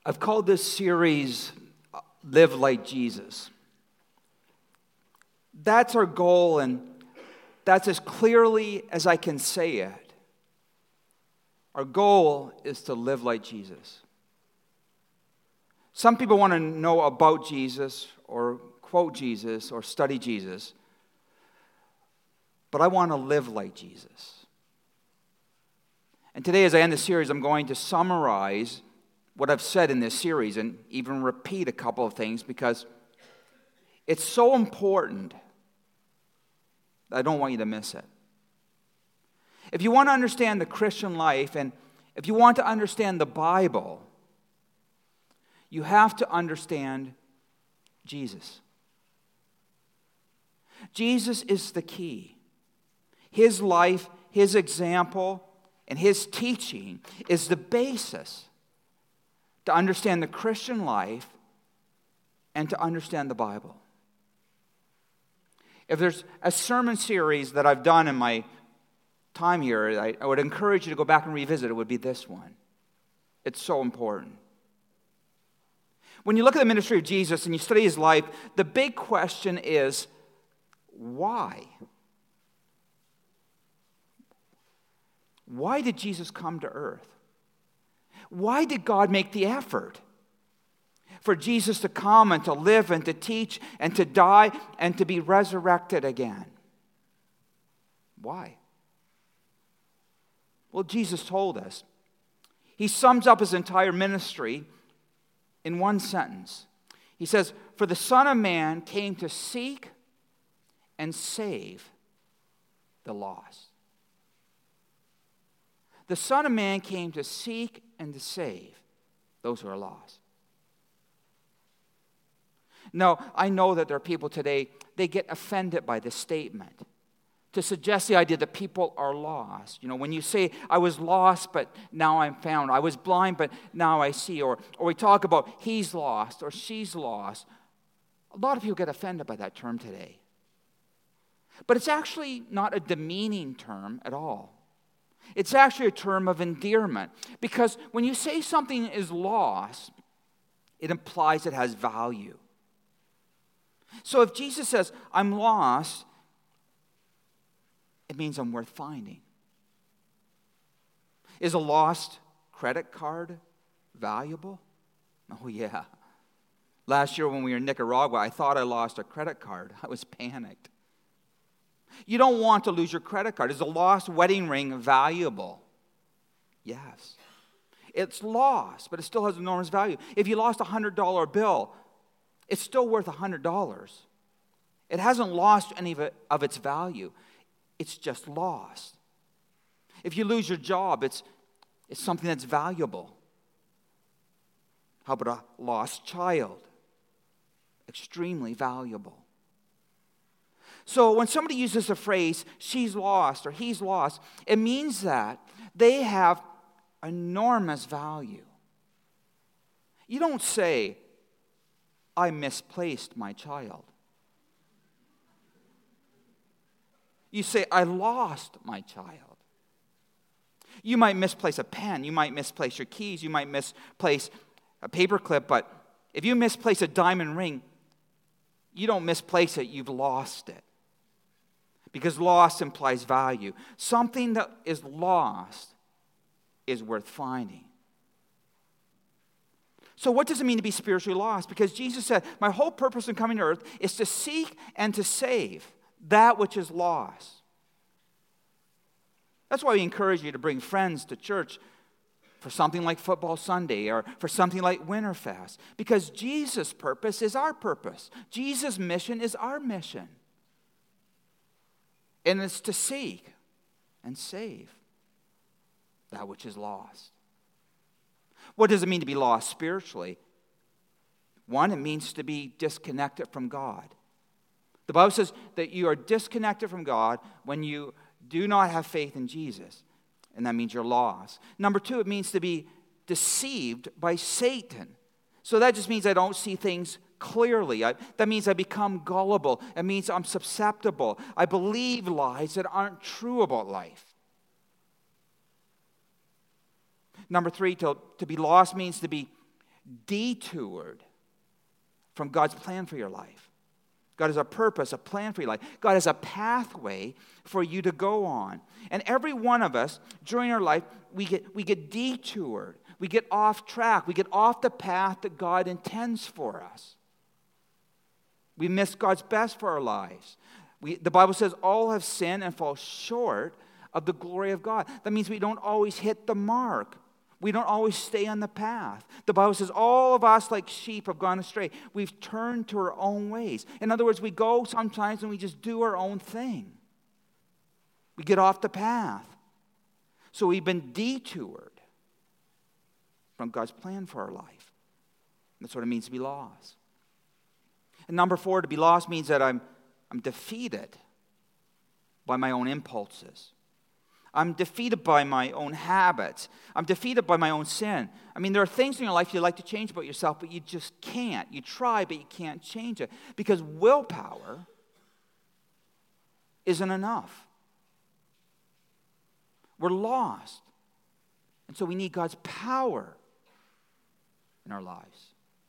I've called this series Live Like Jesus. That's our goal, and that's as clearly as I can say it. Our goal is to live like Jesus. Some people want to know about Jesus or quote Jesus or study Jesus, but I want to live like Jesus. And today, as I end the series, I'm going to summarize what I've said in this series and even repeat a couple of things because it's so important that I don't want you to miss it. If you want to understand the Christian life and if you want to understand the Bible, you have to understand Jesus. Jesus is the key. His life, His example, and His teaching is the basis to understand the Christian life and to understand the Bible. If there's a sermon series that I've done in my time here, I would encourage you to go back and revisit, it would be this one. It's so important. When you look at the ministry of Jesus and you study His life, the big question is, why? Why did Jesus come to earth? Why did God make the effort for Jesus to come and to live and to teach and to die and to be resurrected again? Why? Well, Jesus told us. He sums up His entire ministry in one sentence. He says, "For the Son of Man came to seek and save the lost." The Son of Man came to seek and to save those who are lost. Now, I know that there are people today, they get offended by this statement to suggest the idea that people are lost. You know, when you say, I was lost, but now I'm found. I was blind, but now I see. Or we talk about he's lost or she's lost. A lot of people get offended by that term today. But it's actually not a demeaning term at all. It's actually a term of endearment. Because when you say something is lost, it implies it has value. So if Jesus says, I'm lost, it means I'm worth finding. Is a lost credit card valuable? Oh, yeah. Last year when we were in Nicaragua, I thought I lost a credit card. I was panicked. You don't want to lose your credit card. Is a lost wedding ring valuable? Yes. It's lost, but it still has enormous value. If you lost a $100 bill, it's still worth $100. It hasn't lost any of its value. It's just lost. If you lose your job, it's something that's valuable. How about a lost child? Extremely valuable. So when somebody uses the phrase, she's lost or he's lost, it means that they have enormous value. You don't say, I misplaced my child. You say, I lost my child. You might misplace a pen. You might misplace your keys. You might misplace a paperclip. But if you misplace a diamond ring, you don't misplace it. You've lost it. Because loss implies value. Something that is lost is worth finding. So what does it mean to be spiritually lost? Because Jesus said, my whole purpose in coming to earth is to seek and to save that which is lost. That's why we encourage you to bring friends to church for something like Football Sunday or for something like Winterfest. Because Jesus' purpose is our purpose. Jesus' mission is our mission. And it's to seek and save that which is lost. What does it mean to be lost spiritually? One, it means to be disconnected from God. The Bible says that you are disconnected from God when you do not have faith in Jesus. And that means you're lost. Number two, it means to be deceived by Satan. So that just means I don't see things clearly. That means I become gullible. It means I'm susceptible. I believe lies that aren't true about life. Number three, to be lost means to be detoured from God's plan for your life. God has a purpose, a plan for your life. God has a pathway for you to go on. And every one of us, during our life, we get detoured. We get off track. We get off the path that God intends for us. We miss God's best for our lives. The Bible says all have sinned and fall short of the glory of God. That means we don't always hit the mark. We don't always stay on the path. The Bible says all of us like sheep have gone astray. We've turned to our own ways. In other words, we go sometimes and we just do our own thing. We get off the path. So we've been detoured from God's plan for our life. That's what it means to be lost. And number 4, to be lost means that I'm defeated by my own impulses. I'm defeated by my own habits. I'm defeated by my own sin. I mean, there are things in your life you'd like to change about yourself, but you just can't. You try, but you can't change it. Because willpower isn't enough. We're lost. And so we need God's power in our lives.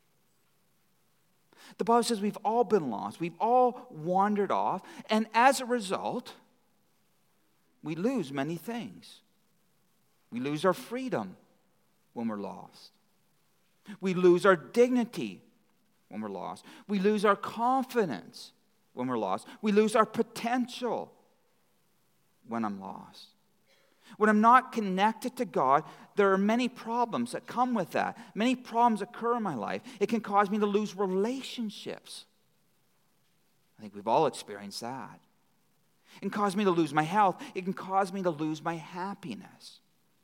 The Bible says we've all been lost. We've all wandered off. And as a result, we lose many things. We lose our freedom when we're lost. We lose our dignity when we're lost. We lose our confidence when we're lost. We lose our potential when I'm lost. When I'm not connected to God, there are many problems that come with that. Many problems occur in my life. It can cause me to lose relationships. I think we've all experienced that. It can cause me to lose my health. It can cause me to lose my happiness.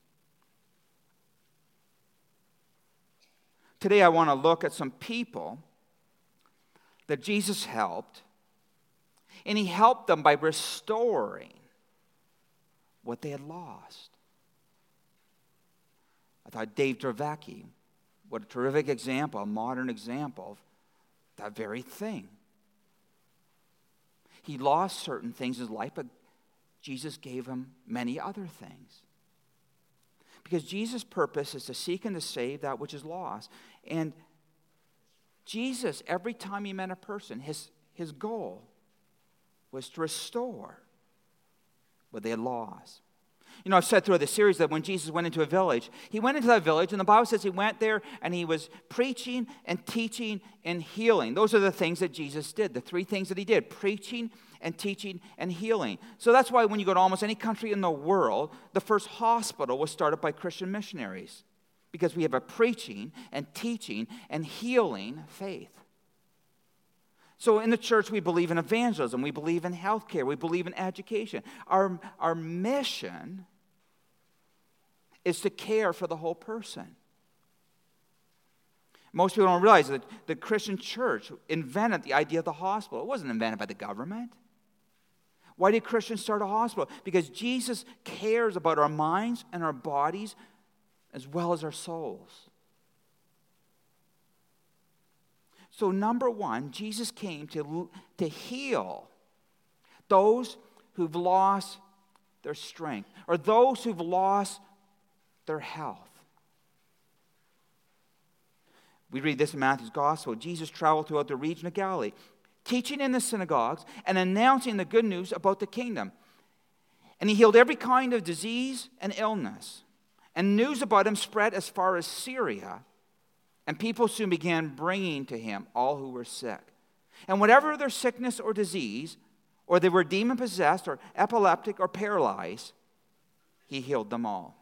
Today I want to look at some people that Jesus helped, and he helped them by restoring what they had lost. I thought Dave Dravecki, what a terrific example, a modern example of that very thing. He lost certain things in his life, but Jesus gave him many other things. Because Jesus' purpose is to seek and to save that which is lost. And Jesus, every time he met a person, his goal was to restore what they had lost. You know, I've said throughout the series that when Jesus went into a village, he went into that village, and the Bible says he went there and he was preaching and teaching and healing. Those are the things that Jesus did, the 3 things that he did: preaching and teaching and healing. So that's why when you go to almost any country in the world, the first hospital was started by Christian missionaries, because we have a preaching and teaching and healing faith. So in the church, we believe in evangelism. We believe in healthcare. We believe in education. Our mission is to care for the whole person. Most people don't realize that the Christian church invented the idea of the hospital. It wasn't invented by the government. Why did Christians start a hospital? Because Jesus cares about our minds and our bodies as well as our souls. So number 1, Jesus came to heal those who've lost their strength, or those who've lost their health. We read this in Matthew's Gospel. Jesus traveled throughout the region of Galilee, teaching in the synagogues and announcing the good news about the kingdom. And he healed every kind of disease and illness. And news about him spread as far as Syria. And people soon began bringing to him all who were sick. And whatever their sickness or disease, or they were demon-possessed or epileptic or paralyzed, he healed them all.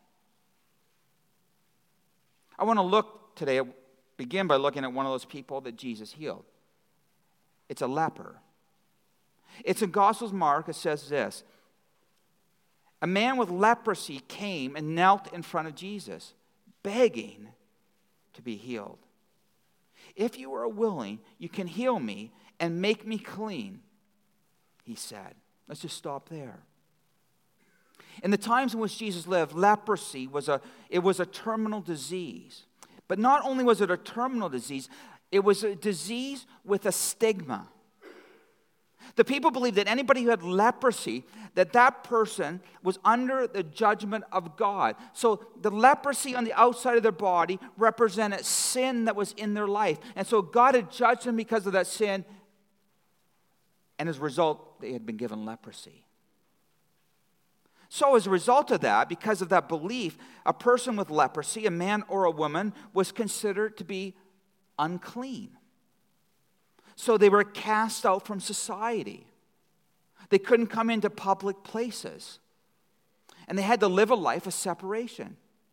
I want to look today, begin by looking at one of those people that Jesus healed. It's a leper. It's in Gospel's Mark. It says this: a man with leprosy came and knelt in front of Jesus, begging to be healed. If you are willing, you can heal me and make me clean, he said. Let's just stop there. In the times in which Jesus lived, leprosy was a terminal disease. But not only was it a terminal disease, it was a disease with a stigma. The people believed that anybody who had leprosy, that person was under the judgment of God. So the leprosy on the outside of their body represented sin that was in their life. And so God had judged them because of that sin. And as a result, they had been given leprosy. So as a result of that, because of that belief, a person with leprosy, a man or a woman, was considered to be unclean. So they were cast out from society. They couldn't come into public places. And they had to live a life of separation.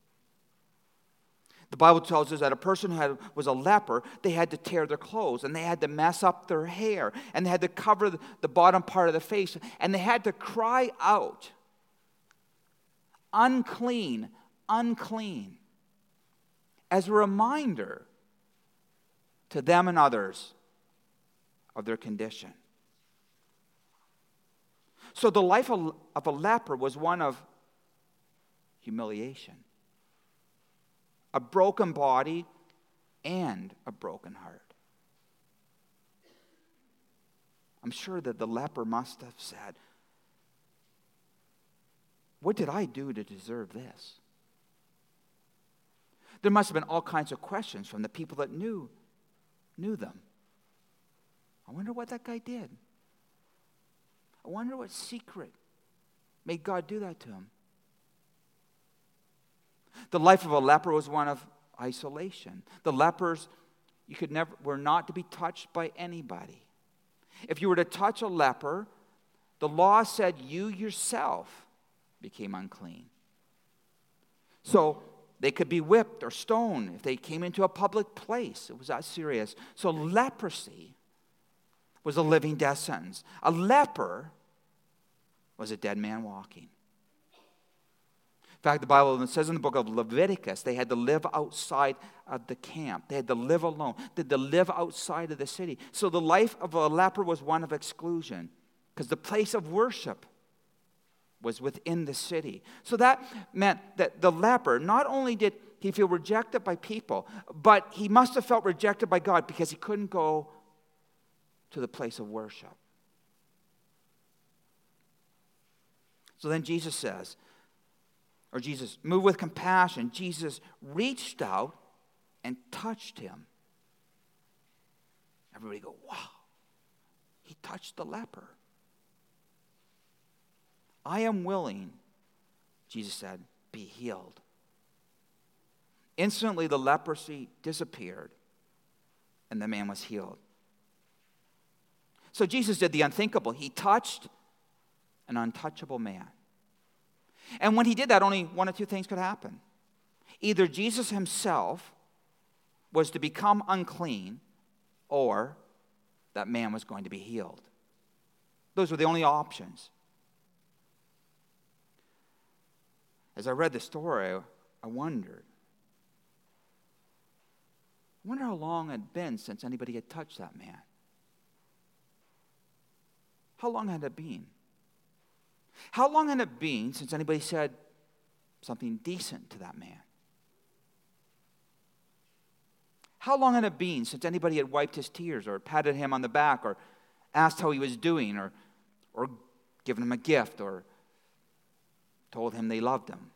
The Bible tells us that a person who was a leper, they had to tear their clothes, and they had to mess up their hair, and they had to cover the bottom part of the face, and they had to cry out, "Unclean, unclean," as a reminder to them and others of their condition. So the life of a leper was one of humiliation, a broken body, and a broken heart. I'm sure that the leper must have said, "What did I do to deserve this?" There must have been all kinds of questions from the people that knew them. I wonder what that guy did. I wonder what secret made God do that to him. The life of a leper was one of isolation. The lepers were not to be touched by anybody. If you were to touch a leper, the law said you yourself became unclean. So they could be whipped or stoned if they came into a public place. It was that serious. So leprosy was a living death sentence. A leper was a dead man walking. In fact, the Bible says in the book of Leviticus, they had to live outside of the camp. They had to live alone. They had to live outside of the city. So the life of a leper was one of exclusion, because the place of worship was within the city. So that meant that the leper, not only did he feel rejected by people, but he must have felt rejected by God, because he couldn't go to the place of worship. So then Jesus moved with compassion, Jesus reached out and touched him. Everybody go, "Wow, he touched the leper." "I am willing," Jesus said, "be healed." Instantly the leprosy disappeared and the man was healed. So Jesus did the unthinkable. He touched an untouchable man. And when he did that, only one of two things could happen. Either Jesus himself was to become unclean, or that man was going to be healed. Those were the only options. As I read the story, I wondered how long it had been since anybody had touched that man. How long had it been? How long had it been since anybody said something decent to that man? How long had it been since anybody had wiped his tears or patted him on the back or asked how he was doing or given him a gift or told him they loved him?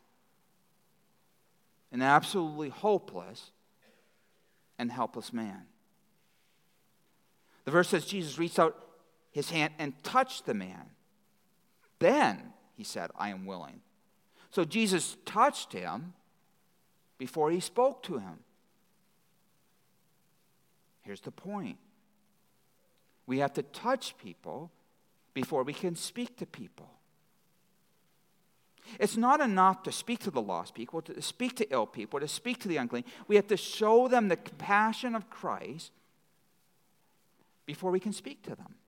An absolutely hopeless and helpless man. The verse says Jesus reached out his hand and touched the man. Then he said, "I am willing." So Jesus touched him before he spoke to him. Here's the point. We have to touch people before we can speak to people. It's not enough to speak to the lost people, to speak to ill people, to speak to the unclean. We have to show them the compassion of Christ before we can speak to them.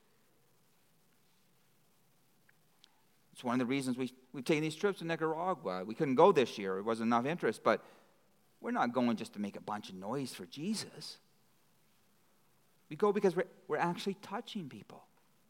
It's one of the reasons we've taken these trips to Nicaragua. We couldn't go this year. There wasn't enough interest, but we're not going just to make a bunch of noise for Jesus. We go because we're actually touching people.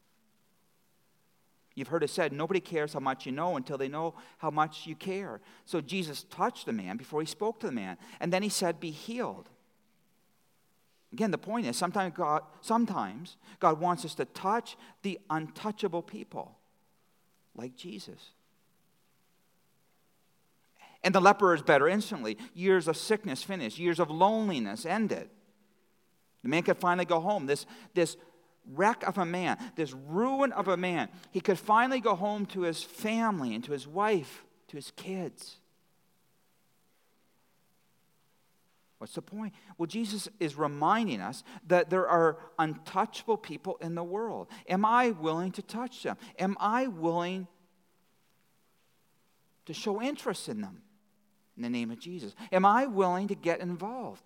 You've heard it said, nobody cares how much you know until they know how much you care. So Jesus touched the man before he spoke to the man. And then he said, "Be healed." Again, the point is sometimes God wants us to touch the untouchable people, like Jesus. And the leper is better instantly. Years of sickness finished. Years of loneliness ended. The man could finally go home. This wreck of a man, this ruin of a man, he could finally go home to his family and to his wife, to his kids. What's the point? Well, Jesus is reminding us that there are untouchable people in the world. Am I willing to touch them? Am I willing to show interest in them in the name of Jesus? Am I willing to get involved?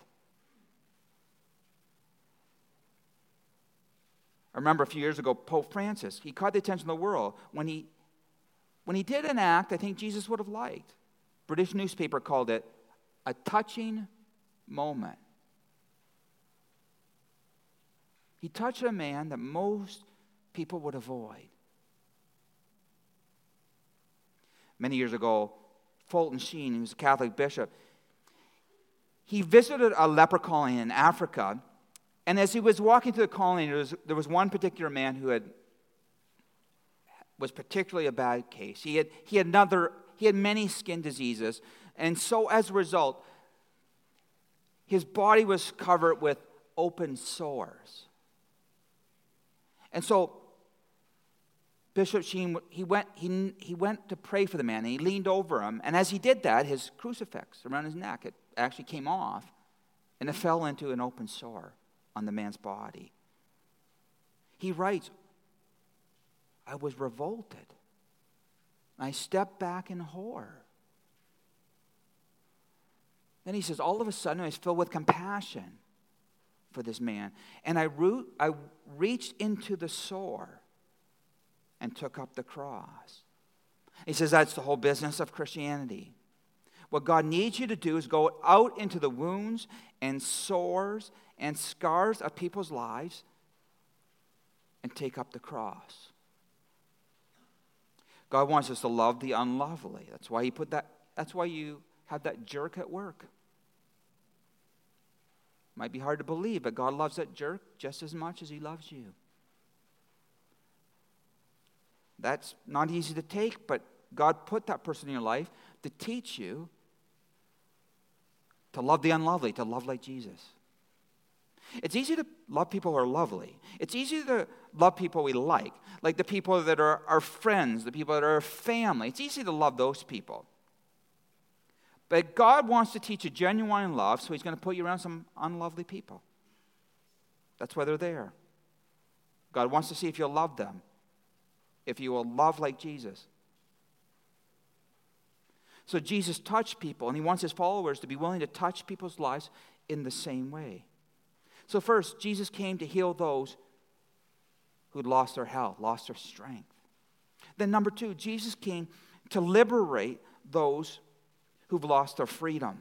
I remember a few years ago, Pope Francis, he caught the attention of the world when he did an act I think Jesus would have liked. British newspaper called it a touching moment. He touched a man that most people would avoid. Many years ago, Fulton Sheen, who was a Catholic bishop, he visited a leper colony in Africa, and as he was walking through the colony, there was one particular man who was particularly a bad case. He had many skin diseases, and so as a result, his body was covered with open sores. And so Bishop Sheen, he went to pray for the man, and he leaned over him, and as he did that, his crucifix around his neck, it actually came off, and it fell into an open sore on the man's body. He writes, I was revolted. I stepped back in horror. Then he says, all of a sudden I was filled with compassion for this man. And I reached into the sore and took up the cross. He says that's the whole business of Christianity. What God needs you to do is go out into the wounds and sores and scars of people's lives and take up the cross. God wants us to love the unlovely. That's why you have that jerk at work. Might be hard to believe, but God loves that jerk just as much as he loves you. That's not easy to take, but God put that person in your life to teach you to love the unlovely, to love like Jesus. It's easy to love people who are lovely. It's easy to love people we like the people that are our friends, the people that are our family. It's easy to love those people. But God wants to teach you genuine love, so he's going to put you around some unlovely people. That's why they're there. God wants to see if you'll love them, if you will love like Jesus. So Jesus touched people, and he wants his followers to be willing to touch people's lives in the same way. So first, Jesus came to heal those who'd lost their health, lost their strength. Then number two, Jesus came to liberate those who've lost their freedom.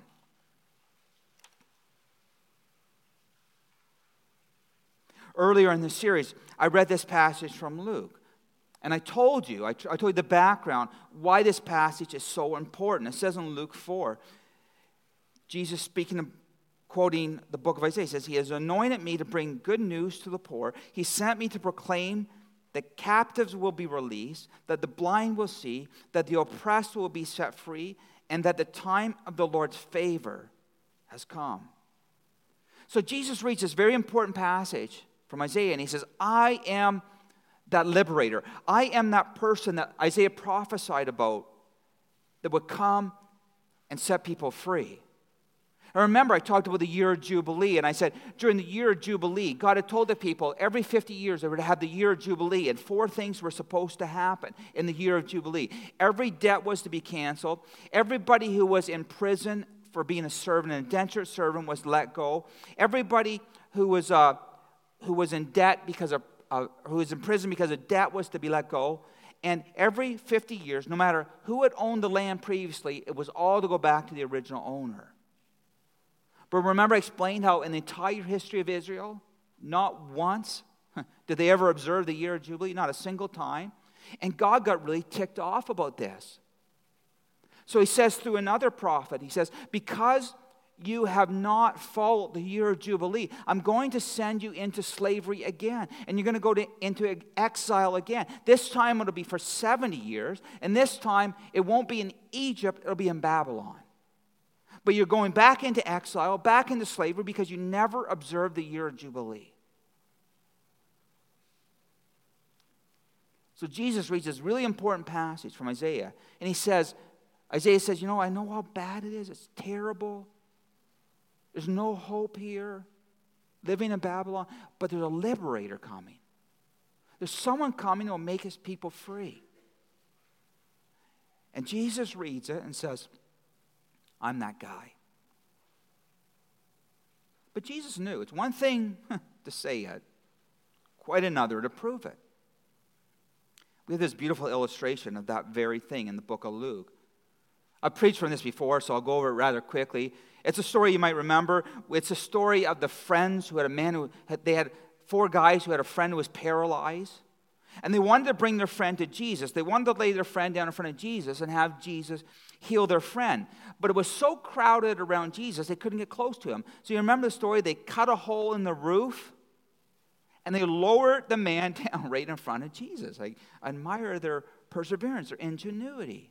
Earlier in the series, I read this passage from Luke. And I told you the background, why this passage is so important. It says in Luke 4, Jesus speaking, quoting the book of Isaiah, says, he has anointed me to bring good news to the poor. He sent me to proclaim that captives will be released, that the blind will see, that the oppressed will be set free, and that the time of the Lord's favor has come. So Jesus reads this very important passage from Isaiah, and he says, I am that liberator. I am that person that Isaiah prophesied about that would come and set people free. I remember I talked about the year of Jubilee, and I said during the year of Jubilee, God had told the people every 50 years they were to have the year of Jubilee, and 4 things were supposed to happen in the year of Jubilee. Every debt was to be canceled. Everybody who was in prison for being a servant, an indentured servant, was let go. Everybody who was in debt because of who was in prison because of debt was to be let go. And every 50 years, no matter who had owned the land previously, it was all to go back to the original owner. But remember I explained how in the entire history of Israel, not once did they ever observe the year of Jubilee, not a single time. And God got really ticked off about this. So he says through another prophet, he says, because you have not followed the year of Jubilee. I'm going to send you into slavery again. And you're going to go into exile again. This time it'll be for 70 years. And this time it won't be in Egypt, it'll be in Babylon. But you're going back into exile, back into slavery, because you never observed the year of Jubilee. So Jesus reads this really important passage from Isaiah. And Isaiah says, I know how bad it is. It's terrible. There's no hope here, living in Babylon. But there's a liberator coming. There's someone coming who will make his people free. And Jesus reads it and says, I'm that guy. But Jesus knew. It's one thing to say it, quite another to prove it. We have this beautiful illustration of that very thing in the book of Luke. I've preached from this before, so I'll go over it rather quickly. It's a story you might remember. It's a story of the friends who had a man they had 4 guys who had a friend who was paralyzed. And they wanted to bring their friend to Jesus. They wanted to lay their friend down in front of Jesus and have Jesus heal their friend. But it was so crowded around Jesus, they couldn't get close to him. So you remember the story? They cut a hole in the roof, and they lowered the man down right in front of Jesus. I admire their perseverance, their ingenuity.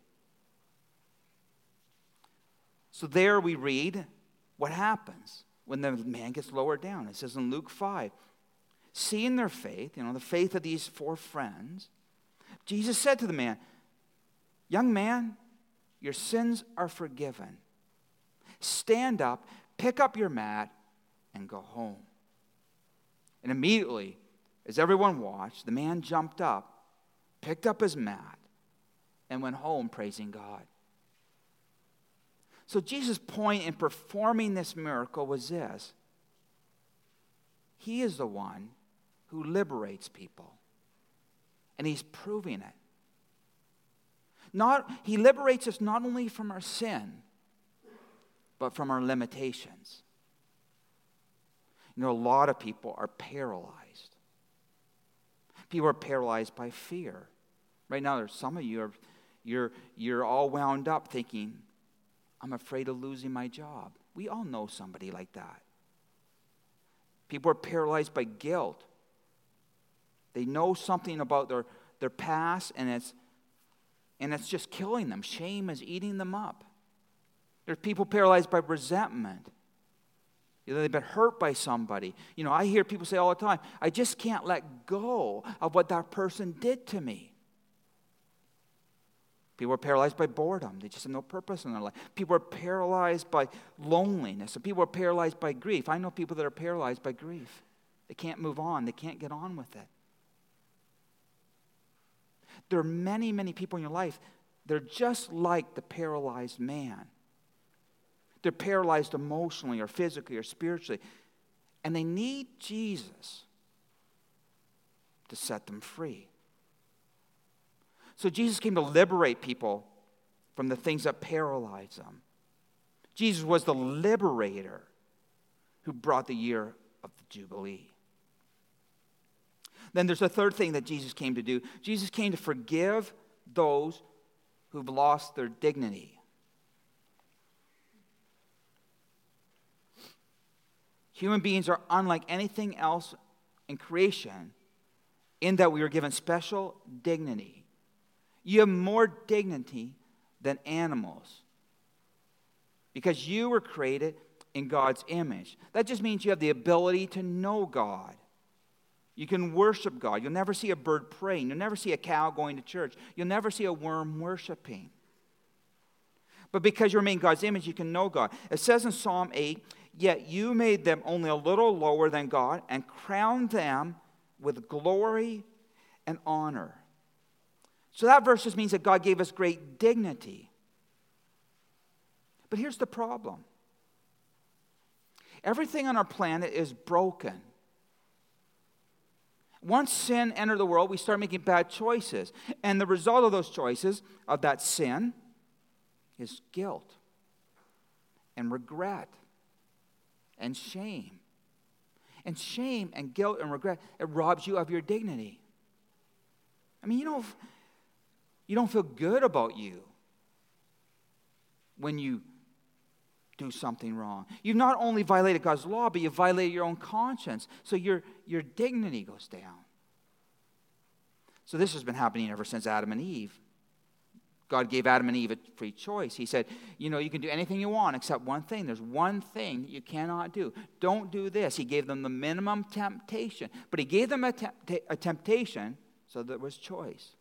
So there we read what happens when the man gets lowered down. It says in Luke 5, seeing their faith, the faith of these 4 friends, Jesus said to the man, young man, your sins are forgiven. Stand up, pick up your mat, and go home. And immediately, as everyone watched, the man jumped up, picked up his mat, and went home praising God. So Jesus' point in performing this miracle was this. He is the one who liberates people. And he's proving it. He liberates us not only from our sin, but from our limitations. A lot of people are paralyzed. People are paralyzed by fear. Right now, there's some of you you're all wound up thinking, I'm afraid of losing my job. We all know somebody like that. People are paralyzed by guilt. They know something about their past, and it's just killing them. Shame is eating them up. There's people paralyzed by resentment. They've been hurt by somebody. I hear people say all the time, I just can't let go of what that person did to me. People are paralyzed by boredom. They just have no purpose in their life. People are paralyzed by loneliness. And people are paralyzed by grief. I know people that are paralyzed by grief. They can't move on. They can't get on with it. There are many, many people in your life. They're just like the paralyzed man. They're paralyzed emotionally or physically or spiritually. And they need Jesus to set them free. So Jesus came to liberate people from the things that paralyze them. Jesus was the liberator who brought the year of the Jubilee. Then there's a third thing that Jesus came to do. Jesus came to forgive those who've lost their dignity. Human beings are unlike anything else in creation in that we are given special dignity. You have more dignity than animals because you were created in God's image. That just means you have the ability to know God. You can worship God. You'll never see a bird praying. You'll never see a cow going to church. You'll never see a worm worshiping. But because you're made in God's image, you can know God. It says in Psalm 8, yet you made them only a little lower than God and crowned them with glory and honor. So that verse just means that God gave us great dignity. But here's the problem. Everything on our planet is broken. Once sin entered the world, we start making bad choices. And the result of those choices, of that sin, is guilt and regret and shame. And shame and guilt and regret, it robs you of your dignity. I mean, you don't feel good about you when you do something wrong. You've not only violated God's law, but you've violated your own conscience. So your dignity goes down. So this has been happening ever since Adam and Eve. God gave Adam and Eve a free choice. He said, you can do anything you want except one thing. There's one thing you cannot do. Don't do this. He gave them the minimum temptation. But he gave them a temptation so there was choice.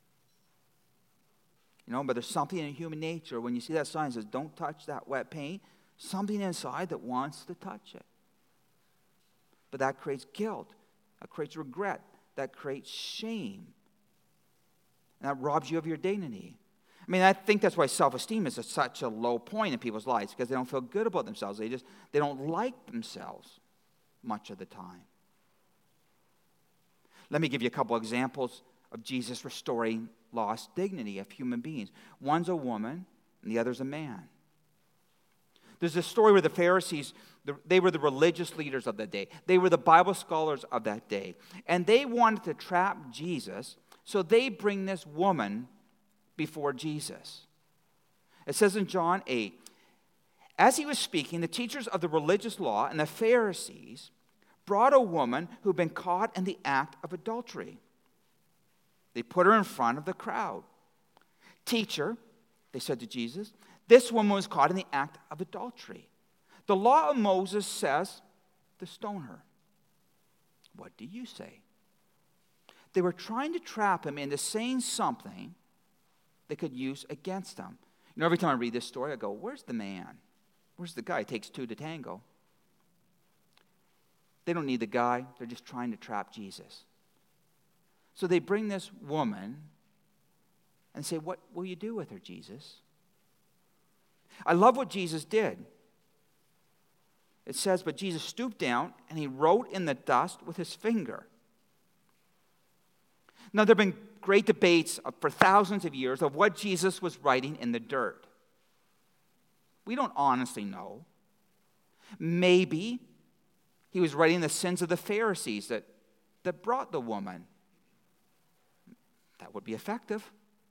But there's something in human nature, when you see that sign that says, don't touch that wet paint, something inside that wants to touch it. But that creates guilt. That creates regret. That creates shame. And that robs you of your dignity. I think that's why self-esteem is such a low point in people's lives, because they don't feel good about themselves. They don't like themselves much of the time. Let me give you a couple examples of Jesus restoring lost dignity of human beings. One's a woman, and the other's a man. There's this story where the Pharisees, they were the religious leaders of the day. They were the Bible scholars of that day. And they wanted to trap Jesus, so they bring this woman before Jesus. It says in John 8, as he was speaking, the teachers of the religious law and the Pharisees brought a woman who had been caught in the act of adultery. They put her in front of the crowd. Teacher, they said to Jesus, this woman was caught in the act of adultery. The law of Moses says to stone her. What do you say? They were trying to trap him into saying something they could use against him. Every time I read this story, I go, where's the man? Where's the guy? It takes two to tango. They don't need the guy. They're just trying to trap Jesus. So they bring this woman and say, what will you do with her, Jesus? I love what Jesus did. It says, but Jesus stooped down and he wrote in the dust with his finger. Now, there have been great debates for thousands of years of what Jesus was writing in the dirt. We don't honestly know. Maybe he was writing the sins of the Pharisees that brought the woman. That would be effective.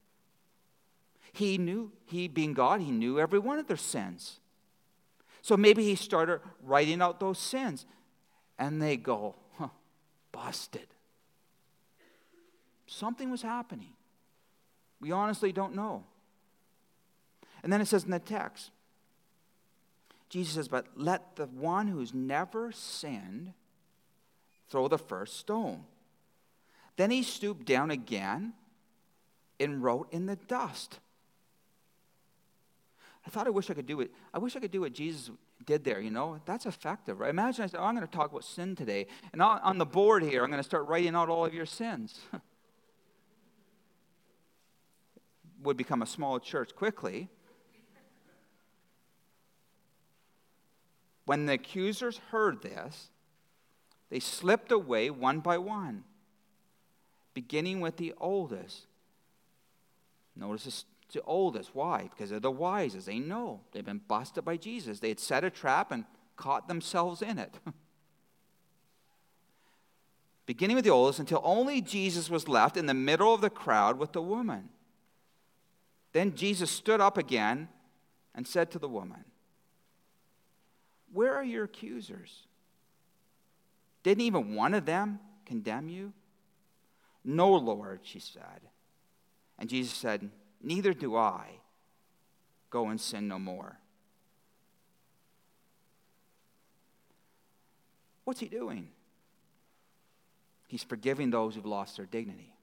He being God, he knew every one of their sins. So maybe he started writing out those sins. And they go, busted. Something was happening. We honestly don't know. And then it says in the text, Jesus says, but let the one who's never sinned throw the first stone. Then he stooped down again and wrote in the dust. I wish I could do it. I wish I could do what Jesus did there, That's effective, right? Imagine I said, I'm going to talk about sin today. And on the board here, I'm going to start writing out all of your sins. Would become a small church quickly. When the accusers heard this, they slipped away one by one, beginning with the oldest. Notice this, the oldest. Why? Because they're the wisest. They know. They've been busted by Jesus. They had set a trap and caught themselves in it. Beginning with the oldest until only Jesus was left in the middle of the crowd with the woman. Then Jesus stood up again and said to the woman, where are your accusers? Didn't even one of them condemn you? No, Lord, she said. And Jesus said, neither do I. Go and sin no more. What's he doing? He's forgiving those who've lost their dignity.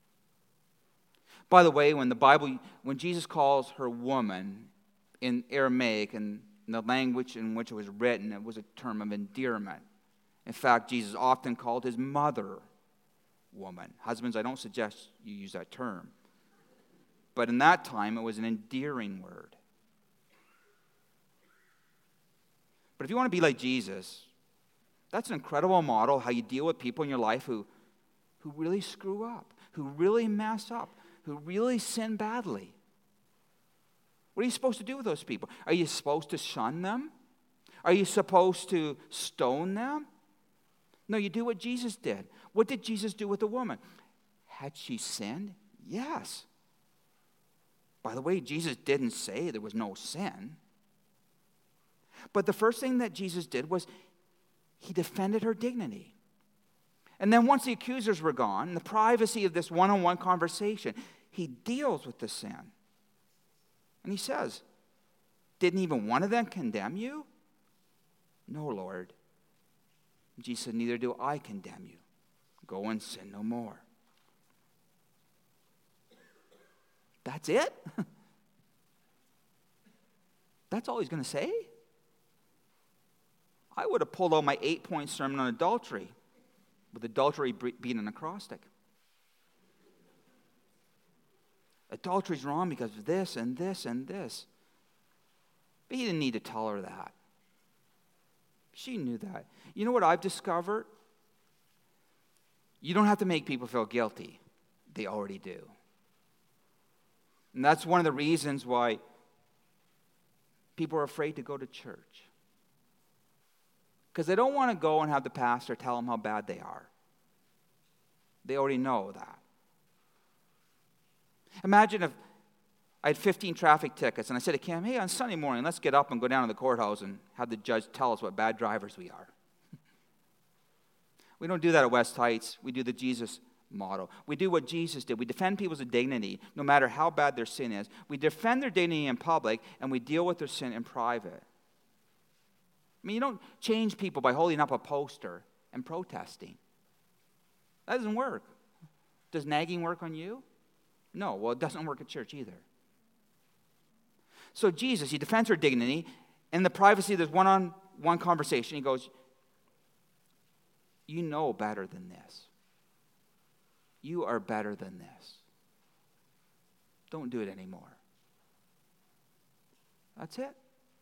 By the way, when Jesus calls her woman in Aramaic and the language in which it was written, it was a term of endearment. In fact, Jesus often called his mother woman. Husbands, I don't suggest you use that term. But in that time, it was an endearing word. But if you want to be like Jesus, that's an incredible model how you deal with people in your life who really screw up, who really mess up, who really sin badly. What are you supposed to do with those people? Are you supposed to shun them? Are you supposed to stone them? No, you do what Jesus did. What did Jesus do with the woman? Had she sinned? Yes. By the way, Jesus didn't say there was no sin. But the first thing that Jesus did was he defended her dignity. And then once the accusers were gone, in the privacy of this one-on-one conversation, he deals with the sin. And he says, didn't even one of them condemn you? No, Lord. Jesus said, neither do I condemn you. Go and sin no more. That's it? That's all he's going to say? I would have pulled out my 8-point sermon on adultery, with adultery being an acrostic. Adultery's wrong because of this and this and this. But he didn't need to tell her that. She knew that. You know what I've discovered? You don't have to make people feel guilty. They already do. And that's one of the reasons why people are afraid to go to church. Because they don't want to go and have the pastor tell them how bad they are. They already know that. Imagine if I had 15 traffic tickets and I said to Cam, hey, on Sunday morning, let's get up and go down to the courthouse and have the judge tell us what bad drivers we are. We don't do that at West Heights. We do the Jesus model. We do what Jesus did. We defend people's dignity no matter how bad their sin is. We defend their dignity in public and we deal with their sin in private. I mean, you don't change people by holding up a poster and protesting. That doesn't work. Does nagging work on you? No. Well, it doesn't work at church either. So Jesus, he defends her dignity. In the privacy of this one-on-one conversation, he goes, you know better than this. You are better than this. Don't do it anymore. That's it.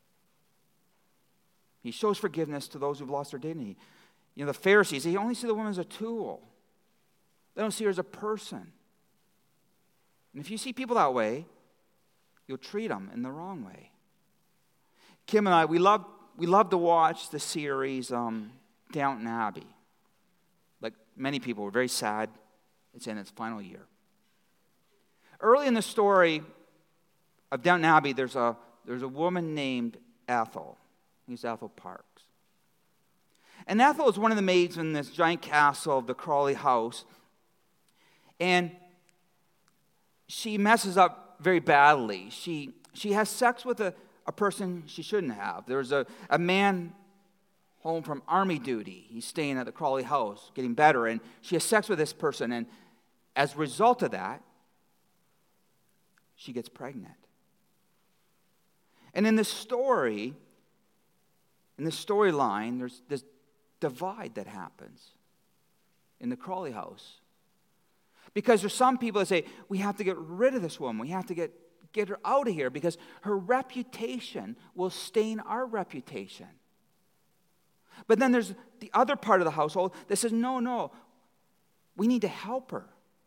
He shows forgiveness to those who've lost their dignity. You know, the Pharisees, they only see the woman as a tool. They don't see her as a person. And if you see people that way, you'll treat them in the wrong way. Kim and I, we love to watch the series Downton Abbey. Like many people, we're very sad it's in its final year. Early in the story of Downton Abbey, there's a woman named Ethel. He's Ethel Parks. And Ethel is one of the maids in this giant castle of the Crawley house. And she messes up very badly. She has sex with a person she shouldn't have. There's a man home from army duty. He's staying at the Crawley house, getting better. And she has sex with this person. And as a result of that, she gets pregnant. And in this story, in this storyline, there's this divide that happens in the Crawley house. Because there's some people that say, we have to get rid of this woman. We have to get her out of here because her reputation will stain our reputation. But then there's the other part of the household that says, no, we need to help her.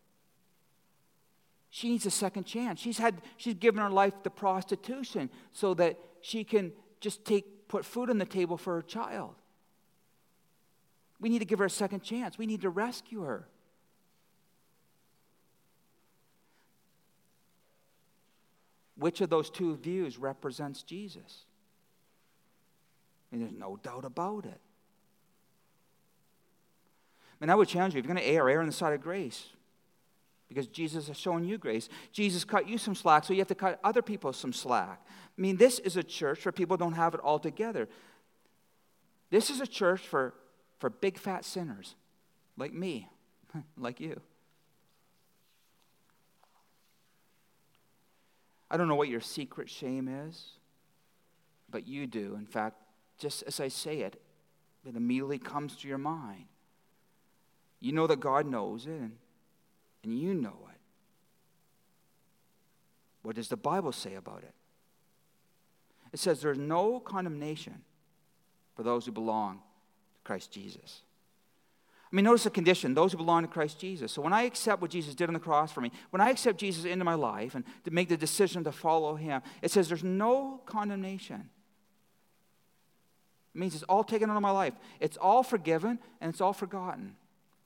She needs a second chance. She's given her life to prostitution so that she can just put food on the table for her child. We need to give her a second chance. We need to rescue her. Which of those two views represents Jesus? And there's no doubt about it. And I would challenge you, if you're going to err on the side of grace. Because Jesus has shown you grace. Jesus cut you some slack, so you have to cut other people some slack. I mean, this is a church where people don't have it all together. This is a church for big fat sinners, like me, like you. I don't know what your secret shame is, but you do. In fact, just as I say it, it immediately comes to your mind. You know that God knows it, and you know it. What does the Bible say about it? It says there's no condemnation for those who belong to Christ Jesus. I mean, notice the condition, those who belong to Christ Jesus. So when I accept what Jesus did on the cross for me, when I accept Jesus into my life and to make the decision to follow him, it says there's no condemnation. It means it's all taken out of my life. It's all forgiven and it's all forgotten.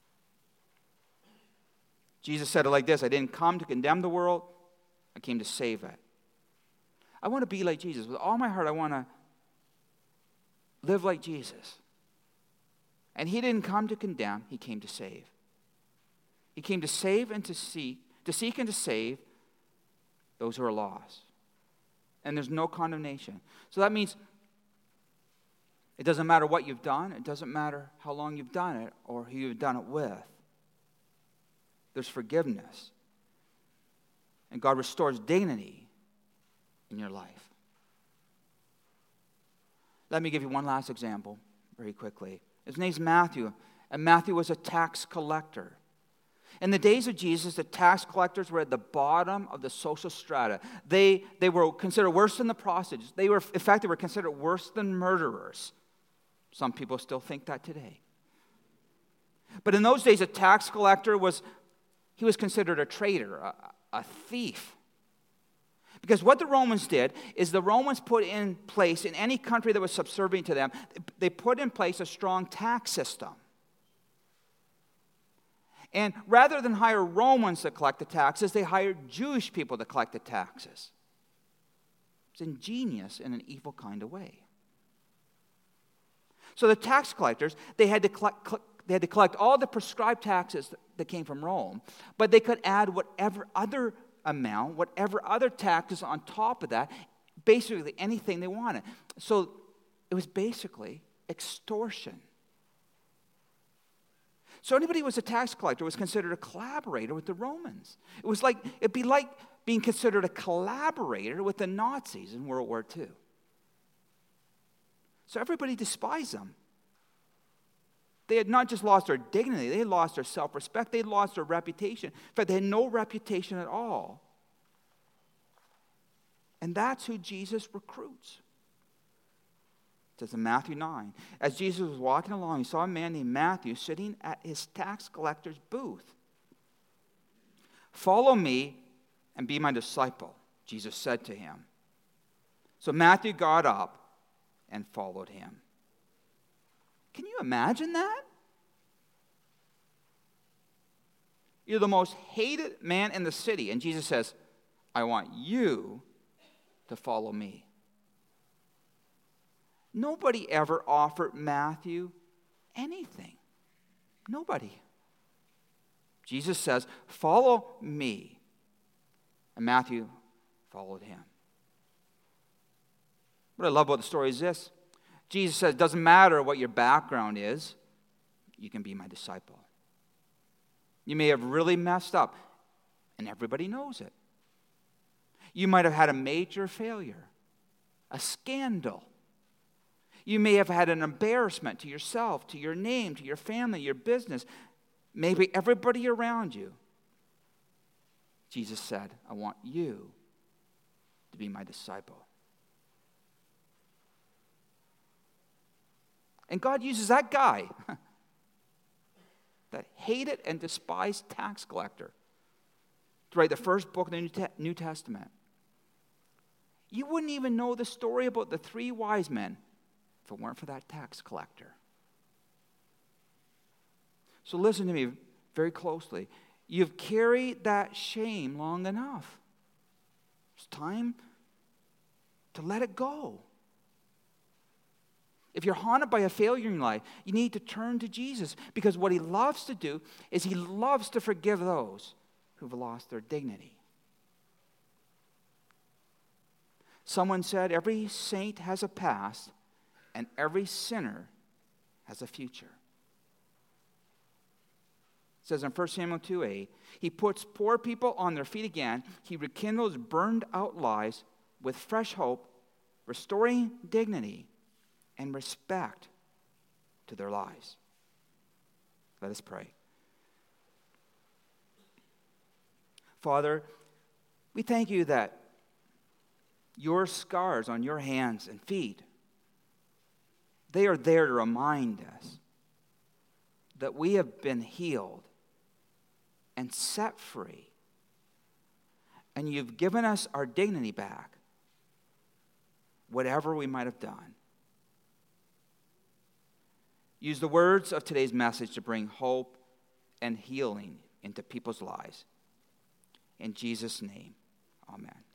Jesus said it like this, I didn't come to condemn the world, I came to save it. I want to be like Jesus. With all my heart, I want to live like Jesus. And he didn't come to condemn, he came to save. He came to save and to seek and to save those who are lost. And there's no condemnation. So that means it doesn't matter what you've done. It doesn't matter how long you've done it or who you've done it with. There's forgiveness. And God restores dignity in your life. Let me give you one last example very quickly. His name's Matthew, and Matthew was a tax collector. In the days of Jesus, the tax collectors were at the bottom of the social strata. They were considered worse than the prostitutes. In fact, they were considered worse than murderers. Some people still think that today. But in those days, a tax collector was considered a traitor, a thief. Because what the Romans did is the Romans put in place, in any country that was subservient to them, they put in place a strong tax system. And rather than hire Romans to collect the taxes, they hired Jewish people to collect the taxes. It's ingenious in an evil kind of way. So the tax collectors, they had to collect all the prescribed taxes that came from Rome, but they could add whatever other amount, whatever other taxes on top of that, basically anything they wanted. So it was basically extortion. So anybody who was a tax collector was considered a collaborator with the Romans. It'd be like being considered a collaborator with the Nazis in World War II. So everybody despised them. They had not just lost their dignity, they had lost their self-respect, they had lost their reputation. In fact, they had no reputation at all. And that's who Jesus recruits. It says in Matthew 9, as Jesus was walking along, he saw a man named Matthew sitting at his tax collector's booth. "Follow me and be my disciple," Jesus said to him. So Matthew got up and followed him. Can you imagine that? You're the most hated man in the city, and Jesus says, "I want you to follow me." Nobody ever offered Matthew anything. Nobody. Jesus says, "Follow me." And Matthew followed him. What I love about the story is this. Jesus says, it doesn't matter what your background is, you can be my disciple. You may have really messed up, and everybody knows it. You might have had a major failure, a scandal. You may have had an embarrassment to yourself, to your name, to your family, your business, maybe everybody around you. Jesus said, "I want you to be my disciple." And God uses that guy, that hated and despised tax collector, to write the first book of the New Testament. You wouldn't even know the story about the 3 wise men if it weren't for that tax collector. So listen to me very closely. You've carried that shame long enough. It's time to let it go. If you're haunted by a failure in life, you need to turn to Jesus, because what he loves to do is he loves to forgive those who've lost their dignity. Someone said every saint has a past and every sinner has a future. It says in 1 Samuel 2:8, he puts poor people on their feet again. He rekindles burned out lives with fresh hope, restoring dignity and respect to their lives. Let us pray. Father, we thank you that your scars on your hands and feet, they are there to remind us that we have been healed and set free, and you've given us our dignity back, whatever we might have done. Use the words of today's message to bring hope and healing into people's lives. In Jesus' name, amen.